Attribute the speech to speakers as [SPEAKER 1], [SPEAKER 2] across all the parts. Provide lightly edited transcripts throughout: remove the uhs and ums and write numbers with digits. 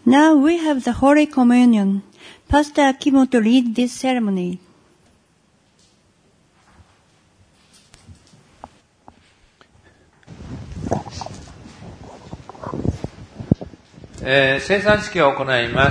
[SPEAKER 1] Now we have the Holy Communion. Pastor Akimoto lead this ceremony.
[SPEAKER 2] 聖餐式を行います。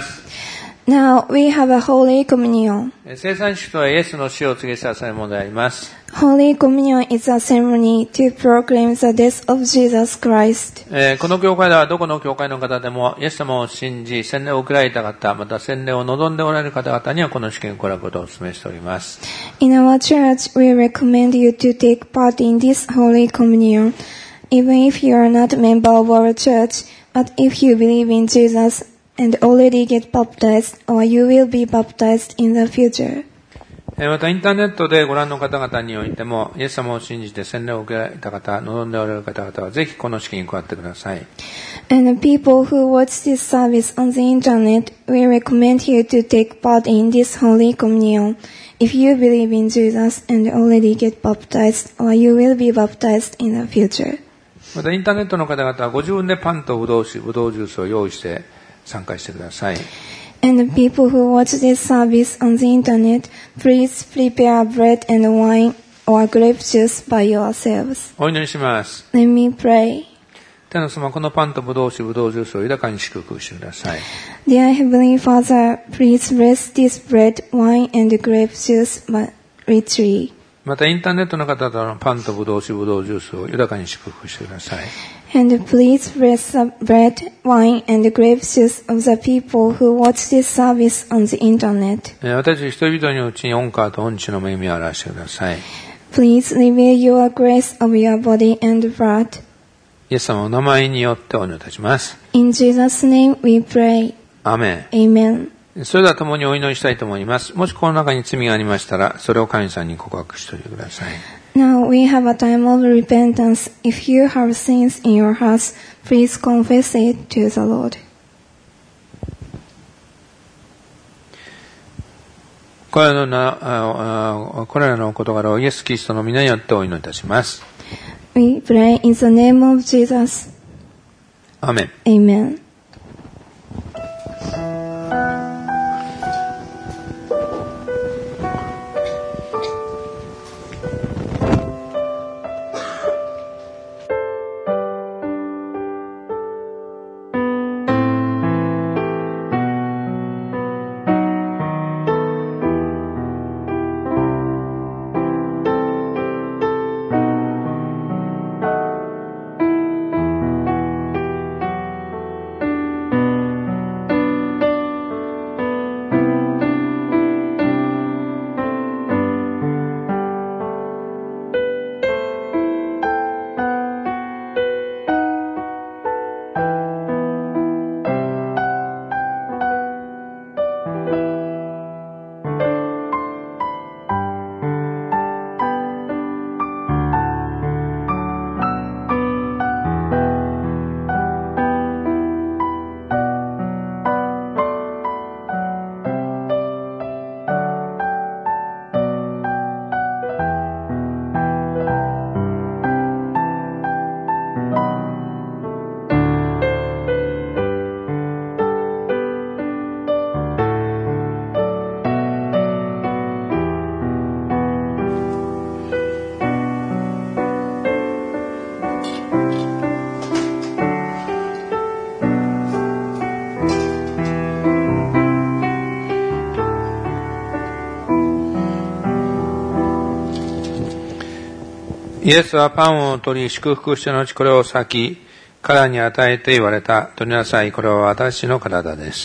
[SPEAKER 3] Now we have a Holy Communion.
[SPEAKER 2] 聖餐式とはイエスの死を告げさせるものであります。
[SPEAKER 3] Holy Communion is a ceremony to proclaim the death of Jesus Christ.
[SPEAKER 2] この教会ではどこの教会の方でもイエス様を信じ洗礼を受けられた方、また洗礼を望んでおられる方々にはこの式を行うことをお勧めしております。
[SPEAKER 3] In our church, we recommend you to take part in this Holy Communion, even if you are not a member of our church, but if you believe in Jesus and already get baptized, or you will be baptized in the future.
[SPEAKER 2] またインターネットでご覧の方々においても、イエス様を信じて洗礼を受けられた方、望んでおられる方々はぜひこの式に加わってください。
[SPEAKER 3] And the people who watch this service on the internet, we recommend you to take part in this Holy Communion, if you believe in Jesus and already get baptized, or you will be baptized in the future.
[SPEAKER 2] またインターネットの方々はご自分でパンとブドウ酒、ブドウジュースを用意して参加してください。
[SPEAKER 3] And the people who watch this service on the internet, please prepare bread and wine or grape juice by yourselves.
[SPEAKER 2] お祈りします。
[SPEAKER 3] Let me pray.
[SPEAKER 2] 天の様、このパンとブドウ酒、ブドウジュースを豊かに祝福してください。
[SPEAKER 3] Dear Heavenly Father, please bless this bread, wine, and grape juice richly.
[SPEAKER 2] またインターネットの方々のパンとブドウ酒、ブドウジュースを豊かに祝福してください。
[SPEAKER 3] And please bless the bread, wine, and grape juice of the people who watch this service on the internet.
[SPEAKER 2] 私一人のうちに恩川と恩知の恵みを表してください。
[SPEAKER 3] Please reveal your grace of your body and blood.
[SPEAKER 2] イエス様のお名前によってお祈りいたします。
[SPEAKER 3] In Jesus' name we pray.
[SPEAKER 2] アーメン。
[SPEAKER 3] Amen.
[SPEAKER 2] それでは共にお祈りしたいと思います。もしこの中に罪がありましたら、それを神様に告白しておいてください。
[SPEAKER 3] Now we have a time of repentance. If you have sins in your hearts, please confess it to the Lord.
[SPEAKER 2] これらの事柄をイエス・キリストの皆によってお祈りいたします。
[SPEAKER 3] We pray in the name of Jesus.
[SPEAKER 2] アーメン。
[SPEAKER 3] Amen.
[SPEAKER 2] イエスはパンを取り祝福して後これを裂き彼らに与えて言われた。取りなさい、これは私の体です。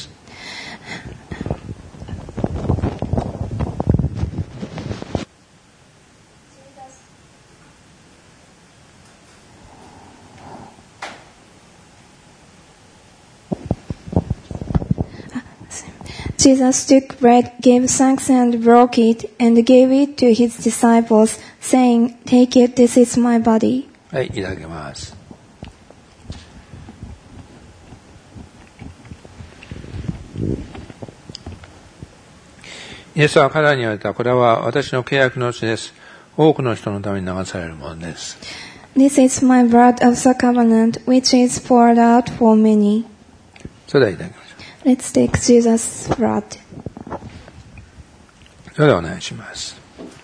[SPEAKER 3] Jesus took bread, gave thanks and broke it, and gave it to his disciples, saying, "Take it, this is my body."
[SPEAKER 2] はい、いただきます。イエスは彼らに言われた。これは私の契約の血です。多くの人のために流されるものです。
[SPEAKER 3] This is my blood of the covenant, which is poured out for many.
[SPEAKER 2] それではいただきましょう。
[SPEAKER 3] Let's take Jesus' blood.
[SPEAKER 2] それではお願いします。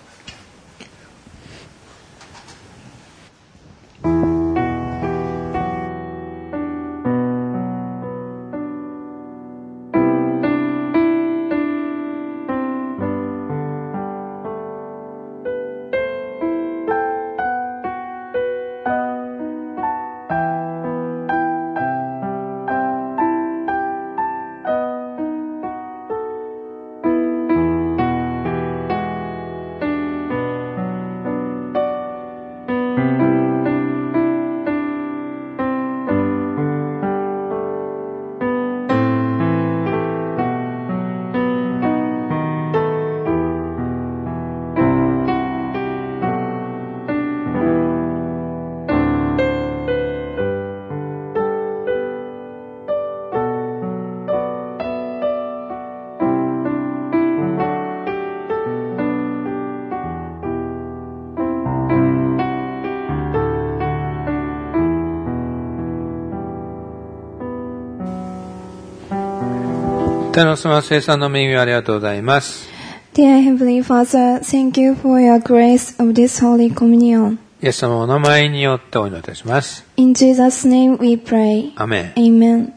[SPEAKER 2] 天の住ま生産の恵みをありがとうございます。
[SPEAKER 3] Dear Heavenly Father, thank you for your grace of this Holy Communion.
[SPEAKER 2] イエス様のお名前によってお祈りいたします。
[SPEAKER 3] In Jesus' name we pray.
[SPEAKER 2] アメン。
[SPEAKER 3] Amen.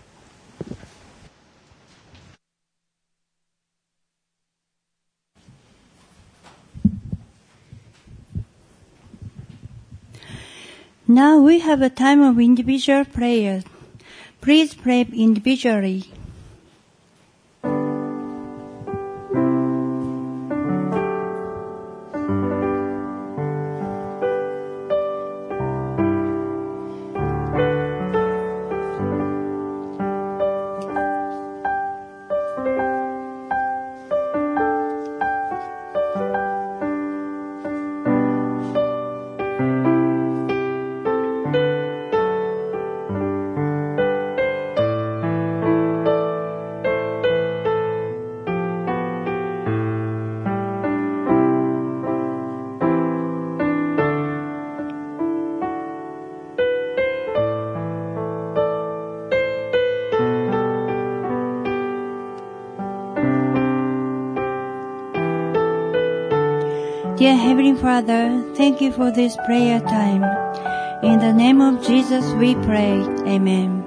[SPEAKER 1] Now we have a time of individual prayer. Please pray individually. Dear Heavenly Father, thank you for this prayer time. In the name of Jesus we pray. Amen.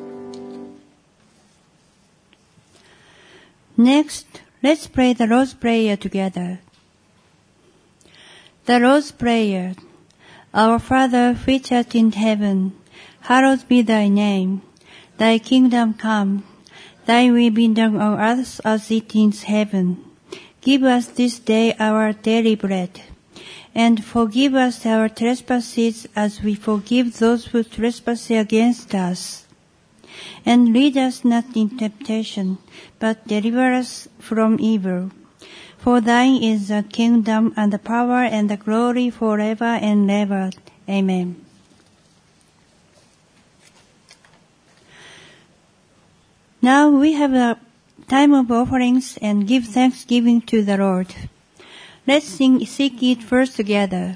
[SPEAKER 1] Next, let's pray the Lord's Prayer together. The Lord's Prayer. Our Father, which art in heaven, hallowed be thy name. Thy kingdom come. Thy will be done on earth as it is in heaven. Give us this day our daily bread, and forgive us our trespasses as we forgive those who trespass against us. And lead us not in temptation, but deliver us from evil. For thine is the kingdom and the power and the glory forever and ever. Amen. Now we have a time of offerings and give thanksgiving to the Lord. Let's seek it first together.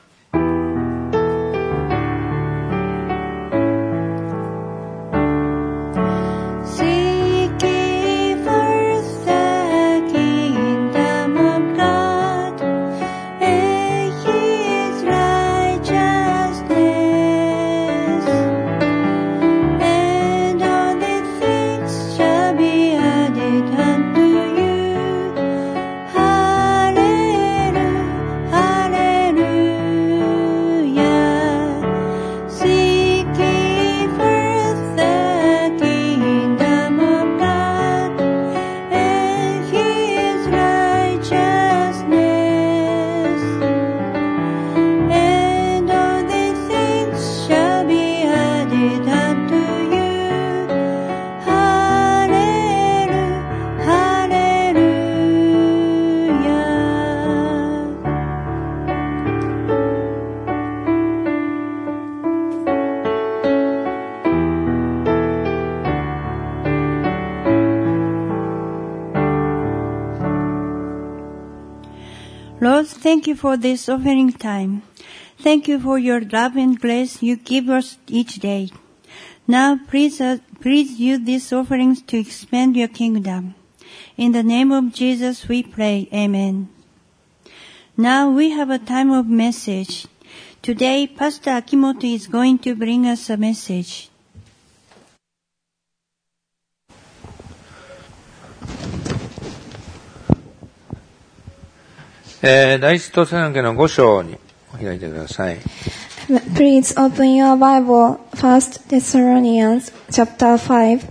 [SPEAKER 1] Lord, thank you for this offering time. Thank you for your love and grace you give us each day. Now please please use these offerings to expand your kingdom. In the name of Jesus we pray. Amen. Now we have a time of message. Today, Pastor Akimoto is going to bring us a message.
[SPEAKER 2] 第一テサロニケの5章にお開いてください。
[SPEAKER 3] Please open your Bible, 1 Thessalonians chapter 5.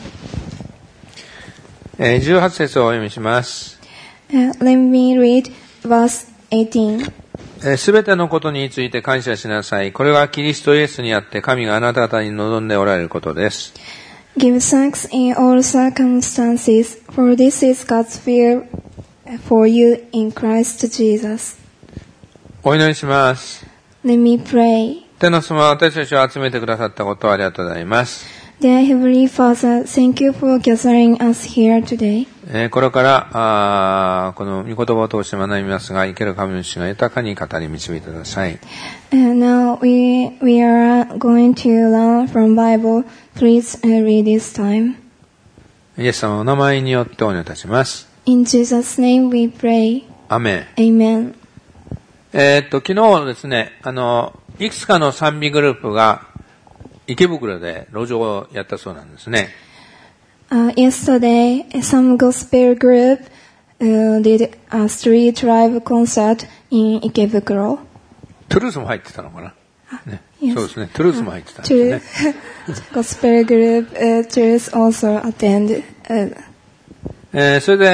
[SPEAKER 2] 18節をお読みします。
[SPEAKER 3] Let me read verse 18.
[SPEAKER 2] すべてのことについて感謝しなさい。これはキリストイエスにあって神があなた方に望んでおられることです。
[SPEAKER 3] Give thanks in all circumstances, for this is God's will for you in Christ Jesus.
[SPEAKER 2] お祈りします。
[SPEAKER 3] Let me pray.
[SPEAKER 2] 天の様、私たちを集めてくださったことをありがとうございます。
[SPEAKER 3] Dear Heavenly Father, thank you for gathering us here today.
[SPEAKER 2] これからこの御言葉を通して学びますが、生ける神の主が豊かに語り導いてください。
[SPEAKER 3] Now we are going to learn from Bible. Please read this time.
[SPEAKER 2] イエス様のお名前によってお願いいたします。
[SPEAKER 3] In Jesus' name we pray.
[SPEAKER 2] アメン。
[SPEAKER 3] Amen.
[SPEAKER 2] 昨日ですね、いくつかの賛美グループが池袋で路上をやったそうなんですね。
[SPEAKER 3] Yesterday, some gospel group did a street live concert in Ikebukuro.
[SPEAKER 2] トゥルースも入ってたのかな、ね
[SPEAKER 3] Yes.
[SPEAKER 2] そうですね、トゥルースも入ってたんですね。
[SPEAKER 3] Gospel group Truth also attend.
[SPEAKER 2] それで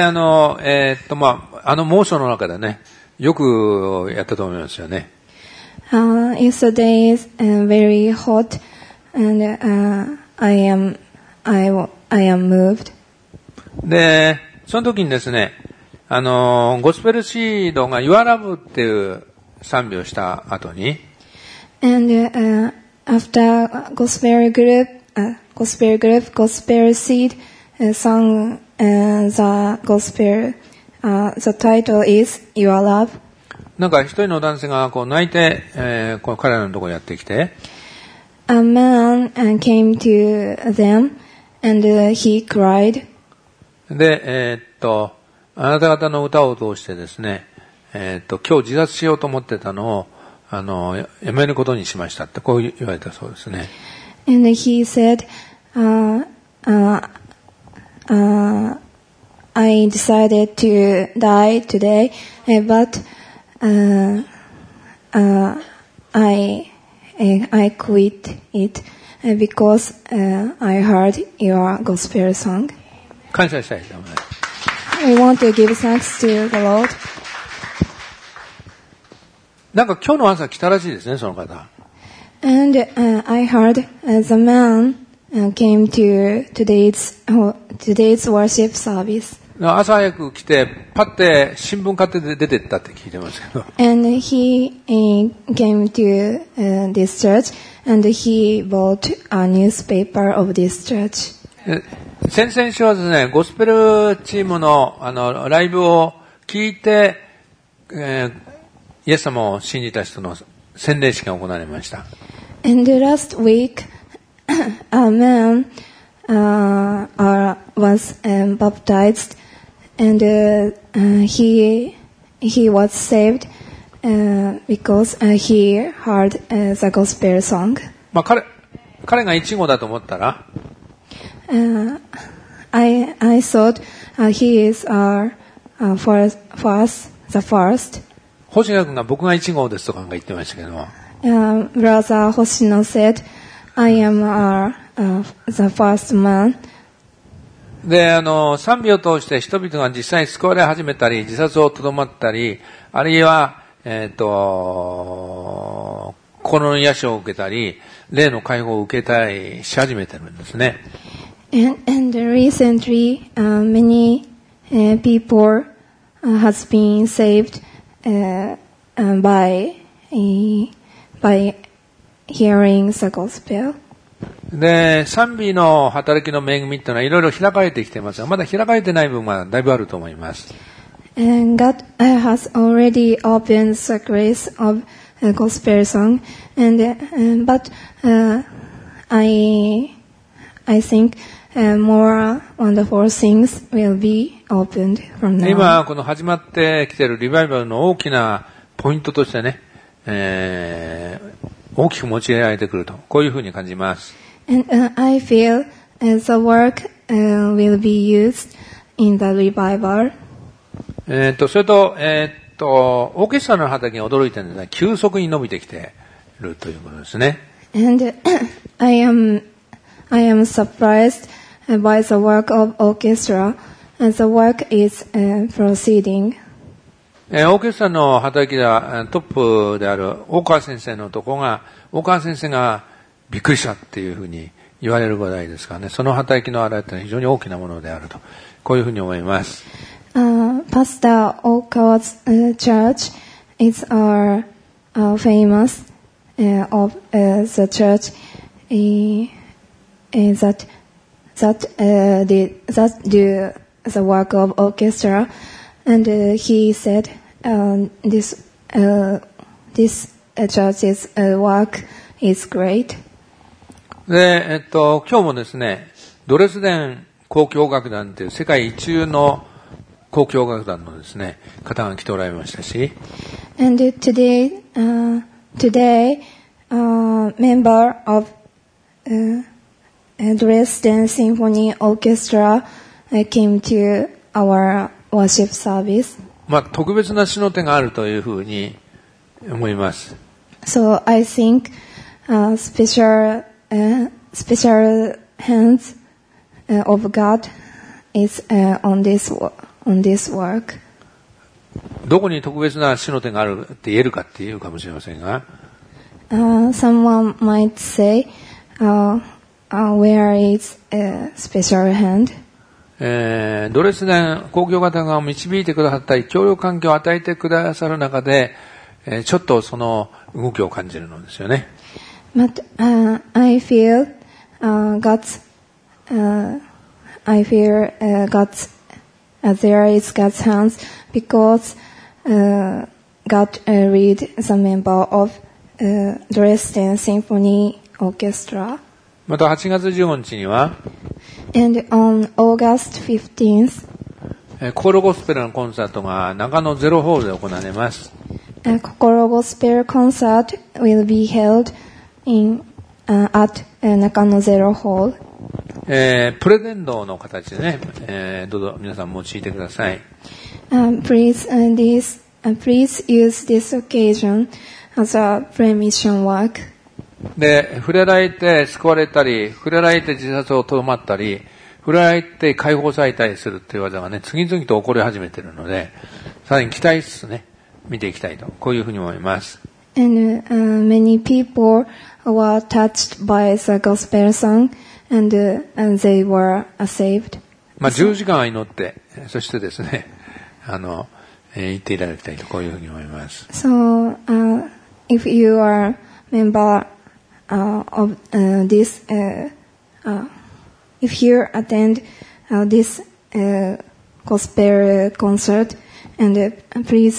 [SPEAKER 2] 猛暑の中でね、よくやったと思いますよね。
[SPEAKER 3] Yesterday is very hot, and I am moved.
[SPEAKER 2] で、その時にですね、ゴスペルシードが Your Love っていう賛美をした後に、
[SPEAKER 3] And after gospel group Gospel Seed sang the gospel, the title is Your Love.
[SPEAKER 2] なんか一人の男性がこう泣いて、この彼らのところにやってきて、
[SPEAKER 3] A man came to them and he cried.
[SPEAKER 2] で、あなた方の歌を通してですね、今日自殺しようと思ってたのをやめることにしましたってこう言われたそうですね。
[SPEAKER 3] And he said, I decided to die today, but I quit it because I heard your gospel song.
[SPEAKER 2] 感謝したいと思います。
[SPEAKER 3] We want to give thanks to the Lord.
[SPEAKER 2] なんか今日の朝来たらしいですね、その方。
[SPEAKER 3] And I heard the man came to today's worship service.
[SPEAKER 2] 朝早く来て、パッて新聞買って出てったって聞いてますけど。
[SPEAKER 3] And he came to this church and he bought a newspaper of this church.
[SPEAKER 2] 先々週はですね、ゴスペルチームのライブを聞いて、イエス様を信じた人の洗礼式が行われました。
[SPEAKER 3] And last week, a man was baptized, and he was saved because he heard the gospel song.
[SPEAKER 2] まあ彼が一号だと思ったら、
[SPEAKER 3] I thought he is the first.
[SPEAKER 2] 星野君が僕が一号ですとか言ってましたけども。
[SPEAKER 3] Brother Hoshino said, I am the first man.
[SPEAKER 2] で、賛美を通して人々が実際に救われ始めたり、自殺をとどまったり、あるいは、心の癒しを受けたり、霊の解放を受けたりし始めてるんですね。
[SPEAKER 3] And recently, many people has been saved by hearing the gospel.
[SPEAKER 2] で、賛美の働きの恵みっていうのはいろいろ開かれてきていますが、まだ開かれてない部分がだいぶあると思います。
[SPEAKER 3] And God has already opened the grace of a gospel song, but I think more wonderful things will be opened from now.
[SPEAKER 2] 今、この始まってきているリバイバルの大きなポイントとしてね、大きく用いられてくると、こういうふうに感じます。
[SPEAKER 3] And I feel the work will be used in the revival.
[SPEAKER 2] それと、オーケストラの畑に驚いてるんですが、急速に伸びてきているということですね。
[SPEAKER 3] And I am surprised by the work of orchestra, and the work is proceeding.
[SPEAKER 2] オーケストラの畑ではトップである大川先生のとこが、大川先生がびっくりしたっていうふうに言われるぐらいですからね、その働きのあれって非常に大きなものであると、こういうふうに思います。
[SPEAKER 3] Pastor Okawa's church is famous of the church that do the work of orchestra, and he said this church's work is great.
[SPEAKER 2] で、今日もですね、ドレスデン交響楽団という世界一流の交響楽団のですね、方が来ておられましたし、
[SPEAKER 3] And today, member of Dresden Symphony Orchestra came to our worship service.
[SPEAKER 2] 特別な詩の手があるというふうに思います。
[SPEAKER 3] So I think special hands of God is on this work.
[SPEAKER 2] どこに特別な詩の手があるって言えるかっていうかもしれませんが、
[SPEAKER 3] someone might say, where is a special hand?
[SPEAKER 2] ドレスデン交響楽団を導いてくださったり、協力環境を与えてくださる中で、ちょっとその動きを感じるのですよね。
[SPEAKER 3] But I feel God's there is God's hands because God read the member of Dresden Symphony Orchestra.
[SPEAKER 2] また8月15日には、
[SPEAKER 3] And on August 15th,
[SPEAKER 2] 心ゴスペルのコンサートが中野ゼロホールで行われます。
[SPEAKER 3] Kokoro Gospel concert will be held at Nakano Zero Hall.
[SPEAKER 2] プレゼントの形でね、どうぞ皆さん用いてください。
[SPEAKER 3] Please use this occasion as a pre-mission work.
[SPEAKER 2] で、触れられて救われたり、触れられて自殺をとどまったり、触れられて解放されたりするっていう技がね、次々と起こり始めているので、さらに期待しつつね、見ていきたいと、こういうふうに思います。
[SPEAKER 3] And many people were touched by the gospel song, and they were saved.
[SPEAKER 2] 10時間は祈って、そしてですね、言っていただきたいと、こういうふうに思います。
[SPEAKER 3] So, if you are member of this, if you attend this gospel concert, and please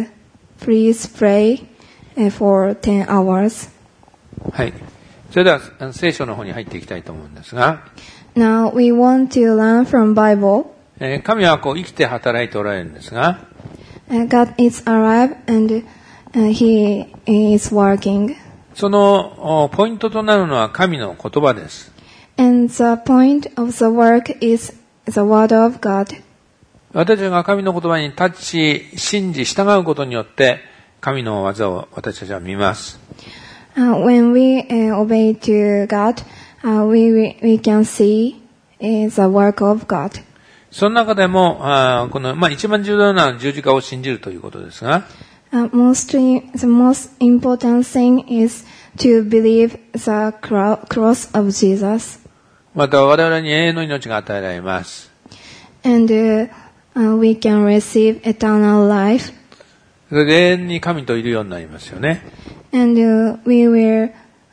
[SPEAKER 3] pray for 10 hours.
[SPEAKER 2] はい。それでは聖書の方に入っていきたいと思うんですが、
[SPEAKER 3] Now we want to learn from Bible.
[SPEAKER 2] 神は生きて働いておられるんですが、
[SPEAKER 3] God is alive and He is working.
[SPEAKER 2] そのポイントとなるのは神の言葉です。
[SPEAKER 3] And the point of the work is the word of God.
[SPEAKER 2] 私たちが神の言葉に立ち、信じ、従うことによって、神の技を私たちは見ます。
[SPEAKER 3] When we obey to God, we can see the work of God.
[SPEAKER 2] その中でも、この、一番重要なのは十字架を信じるということですが、
[SPEAKER 3] the most important thing is to believe the cross of Jesus.
[SPEAKER 2] また我々に永遠の命が与えられます。
[SPEAKER 3] And we can receive eternal life.
[SPEAKER 2] それで永遠に神といるようになりますよね。
[SPEAKER 3] And we will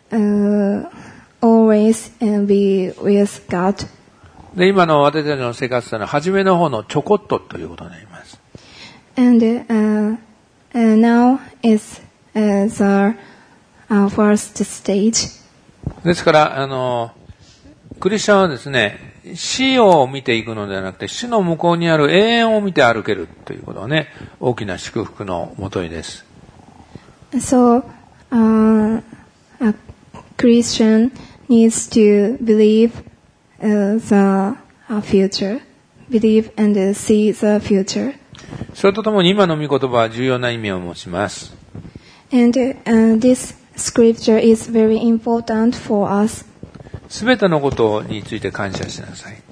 [SPEAKER 3] always be with God.
[SPEAKER 2] で、今の私たちの生活というのは、初めの方のちょこっとということになります。
[SPEAKER 3] And now is the first stage.
[SPEAKER 2] ですから、 クリスチャンはですね、死を見ていくのではなくて、死の向こうにある永遠を見て歩けるということはね、大きな祝福のもといです。
[SPEAKER 3] So, a Christian needs to believe the future, believe and see the future.
[SPEAKER 2] それとともに今の御言葉は重要な意味を持ちます。
[SPEAKER 3] And this scripture is very important for us.
[SPEAKER 2] すべてのことについて感謝しなさい。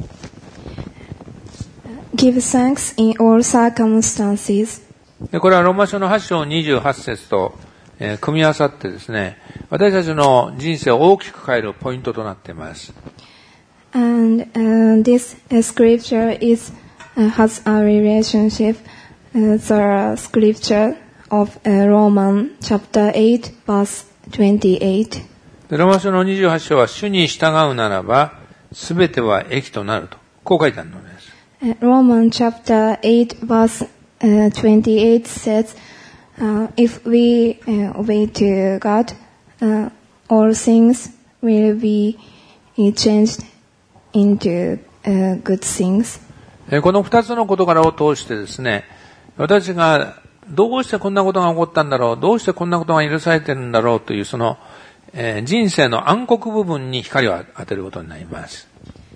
[SPEAKER 3] Give thanks in all circumstances.
[SPEAKER 2] でこれはローマ書の8章28節と、組み合わさってですね、私たちの人生を大きく変えるポイントとなっています。
[SPEAKER 3] And this scripture has a relationship the scripture of Romans chapter 8 verse 28.
[SPEAKER 2] でローマ書の28章は主に従うならばすべては益となるとこう書いてあるのです。
[SPEAKER 3] Romans chapter 8 verse 28 says, if we obey to God, all things will be changed into good things.
[SPEAKER 2] この2つの事柄を通してですね、私がどうしてこんなことが起こったんだろう、どうしてこんなことが許されているんだろうというその、人生の暗黒部分に光を当てることになります。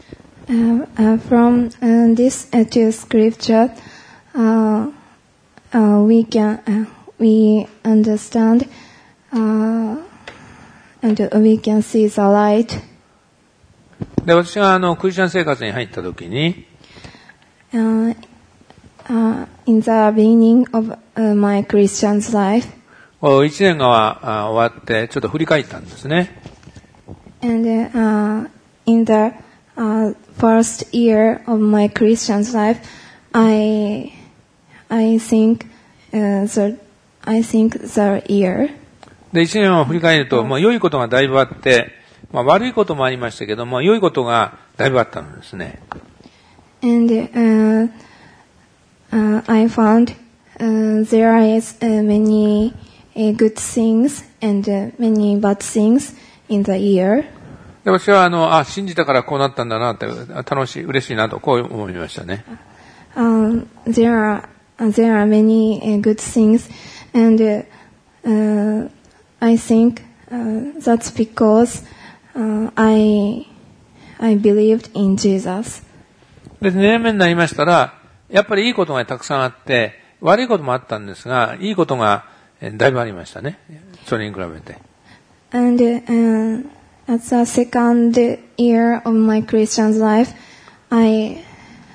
[SPEAKER 3] From this two scripture, we understand and we can see the light.
[SPEAKER 2] で、私がクリスチャン生活に入った時に、
[SPEAKER 3] in the beginning of my Christian's life,
[SPEAKER 2] 1年が終わってちょっと振り返ったんですね。
[SPEAKER 3] And in the first year of my Christian's life, I think the year.
[SPEAKER 2] で、1年を振り返ると、良いことがだいぶあって、悪いこともありましたけども、良いことがだいぶあったのですね。
[SPEAKER 3] And I found there is many good things and many bad things in the year.
[SPEAKER 2] で私は信じたからこうなったんだなって楽しい嬉しいなとこう思いましたね。
[SPEAKER 3] There are many good things and I think that's because I believed in Jesus.
[SPEAKER 2] で2年目になりましたらやっぱりいいことがたくさんあって悪いこともあったんですがいいことがだいぶありましたね。それに比べて。
[SPEAKER 3] And at the second year of my Christian's life, I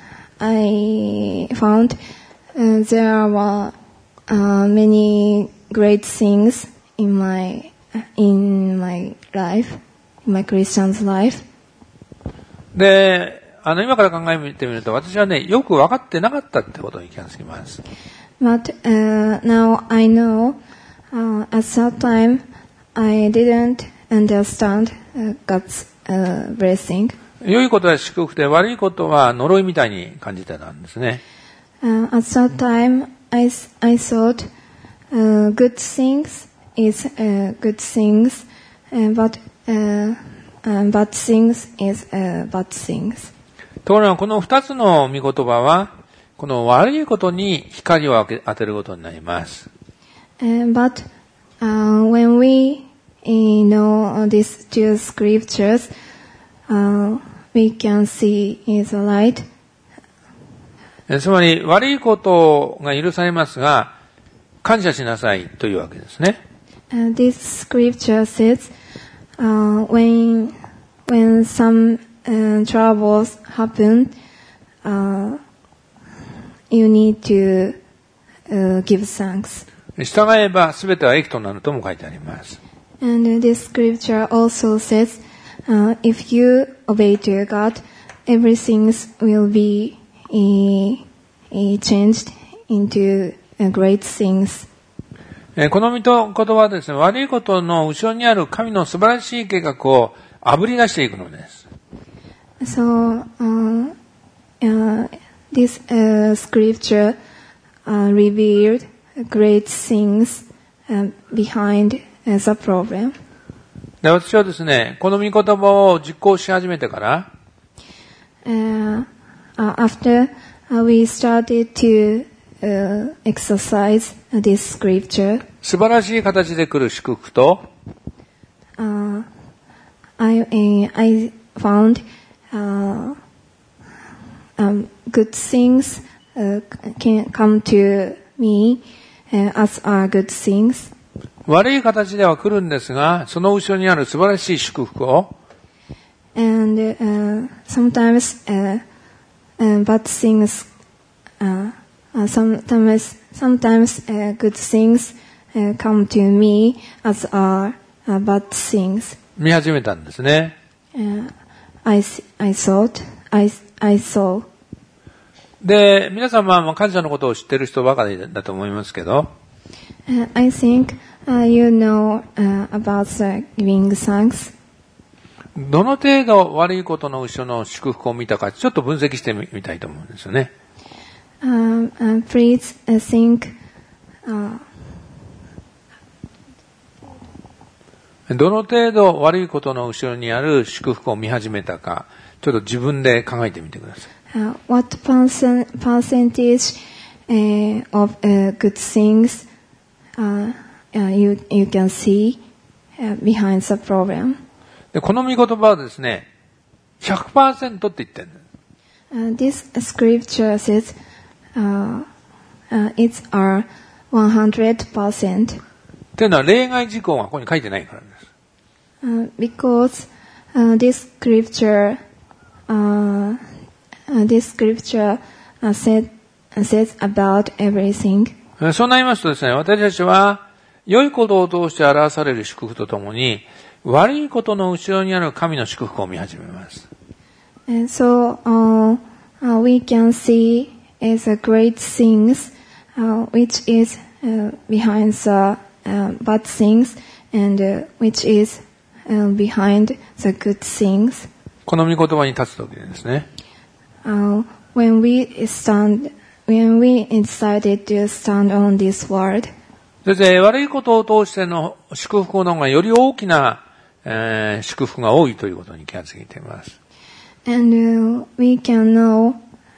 [SPEAKER 3] found there were many great things in my life, in my Christian's life.
[SPEAKER 2] で、今から考えてみると私はね、よく分かってなかったってことに気がつきます。
[SPEAKER 3] But now I know at that time I didn't understand God's blessing.
[SPEAKER 2] 良いことは祝福で悪いことは呪いみたいに感じてたんですね。
[SPEAKER 3] At that time I thought good things is good things, but bad things is bad things.
[SPEAKER 2] ところがこの2つの御言葉はこの悪いことに光を当てることになります。
[SPEAKER 3] But when we know these two scriptures, we can see the light.
[SPEAKER 2] つまり悪いことが許されますが感謝しなさいというわけですね。
[SPEAKER 3] This scripture says, when some troubles happen, you need to give thanks.
[SPEAKER 2] 従えばすべては益となるとも書いてあります。
[SPEAKER 3] And this scripture also says, if you obey to God, everything will be changed into great things.
[SPEAKER 2] この言葉はですね、悪いことの後ろにある神の素晴らしい計画をあぶり出していくのです。
[SPEAKER 3] So, this scripture revealed great things behind the problem.
[SPEAKER 2] で、私はですね、この御言葉を実行し始めてから、
[SPEAKER 3] after we started to exercise this scripture,
[SPEAKER 2] 素晴らしい形で来る祝福と、
[SPEAKER 3] I found good things can come to me as are good things.
[SPEAKER 2] 悪い形では来るんですが、その後ろにある素晴らしい祝福を、
[SPEAKER 3] And sometimes bad things, sometimes good things come to me as are bad things.
[SPEAKER 2] 見始めたんですね。
[SPEAKER 3] I saw.
[SPEAKER 2] で、皆さんは感謝のことを知っている人ばかりだと思いますけど、
[SPEAKER 3] I think you know about the giving thanks.
[SPEAKER 2] どの程度悪いことの後ろの祝福を見たか、ちょっと分析してみたいと思うんですよね。
[SPEAKER 3] Please think.
[SPEAKER 2] どの程度悪いことの後ろにある祝福を見始めたか、ちょっと自分で考えてみてください。
[SPEAKER 3] What percentage of good things you can see behind the problem?
[SPEAKER 2] で、この御言葉はですね、100% って言ってるんです。
[SPEAKER 3] This scripture says it's 100%.
[SPEAKER 2] というのは例外事項がここに書いてないからです。
[SPEAKER 3] Because this scripture says about everything.
[SPEAKER 2] そうなりますとですね、私たちは良いことを通して表される祝福とともに、悪いことの後ろにある神の祝福を見始めます。
[SPEAKER 3] And so we can see as a great things which is behind the bad things and which is behind the good things.
[SPEAKER 2] この御言葉に立つときですね。
[SPEAKER 3] When we decided to stand on this word.
[SPEAKER 2] そして悪いことを通しての祝福の方がより大きな、祝福が多いということに気がついています。
[SPEAKER 3] And we can know,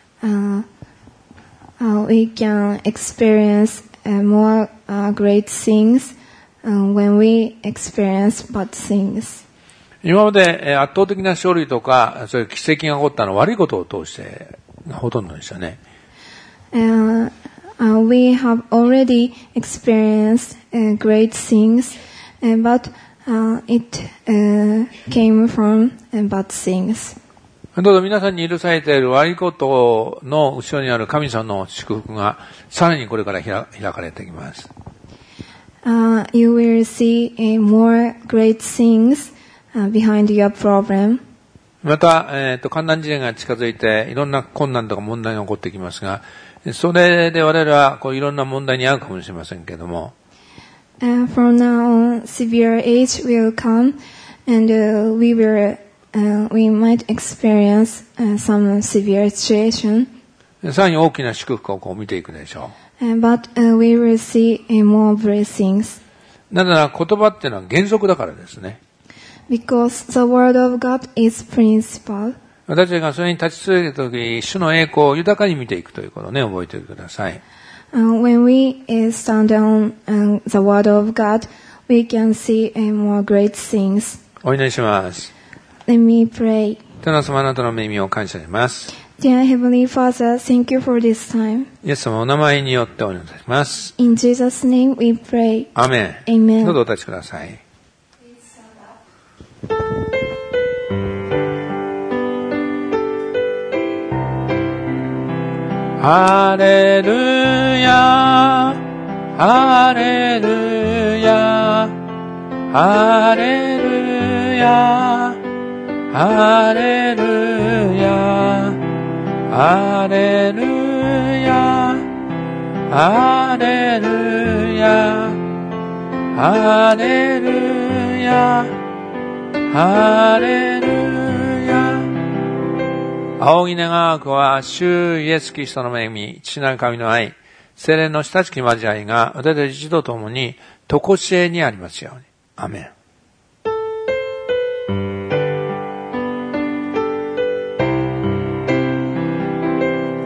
[SPEAKER 3] we can experience more great things when we experience bad things.
[SPEAKER 2] 今まで圧倒的な勝利とか、そういう奇跡が起こったのは悪いことを通してがほとんどでしたね。
[SPEAKER 3] We have already experienced great things, but it came from bad things.
[SPEAKER 2] どうぞ皆さんに許されている悪いことの後ろにある神様の祝福がさらにこれから開かれていきます。
[SPEAKER 3] You will see more great things behind your problem.
[SPEAKER 2] また、観覧時代が近づいていろんな困難とか問題が起こってきますが、それで我々はこういろんな問題に遭うかもしれませんけれども、
[SPEAKER 3] From now on, severe age will come, and we might experience some severe situation.
[SPEAKER 2] さらに大きな祝福をこう見ていくでしょう。
[SPEAKER 3] But we will see more blessings.
[SPEAKER 2] なぜなら言葉っていうのは原則だからですね。
[SPEAKER 3] Because the word of God is principle.
[SPEAKER 2] 私たちがそれに立ち続けたとき、主の栄光を豊かに見ていくということをね、覚えておいてください。
[SPEAKER 3] When we stand on the word of God, we can see more great things.
[SPEAKER 2] お祈りします。
[SPEAKER 3] Let me pray.
[SPEAKER 2] 天の様、あなたの恵みを感謝します。
[SPEAKER 3] Dear Heavenly Father, thank you for this time.
[SPEAKER 2] イエス様お名前によってお祈りします。
[SPEAKER 3] In Jesus' name we pray.
[SPEAKER 2] アーメン。
[SPEAKER 3] Amen.
[SPEAKER 2] どうぞお立ちください。ハレルヤ、ハレルヤ、ハレルヤ、ハレルヤ、ハレルヤ、ハレルヤ、ハレルヤ、ハレルヤ。仰ぎ願わくは、主イエスキリストの恵み、父なる神の愛、聖霊の親しき交わりが、私たち一同ともに、とこしえにありますように。アメン。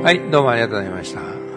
[SPEAKER 2] はい、どうもありがとうございました。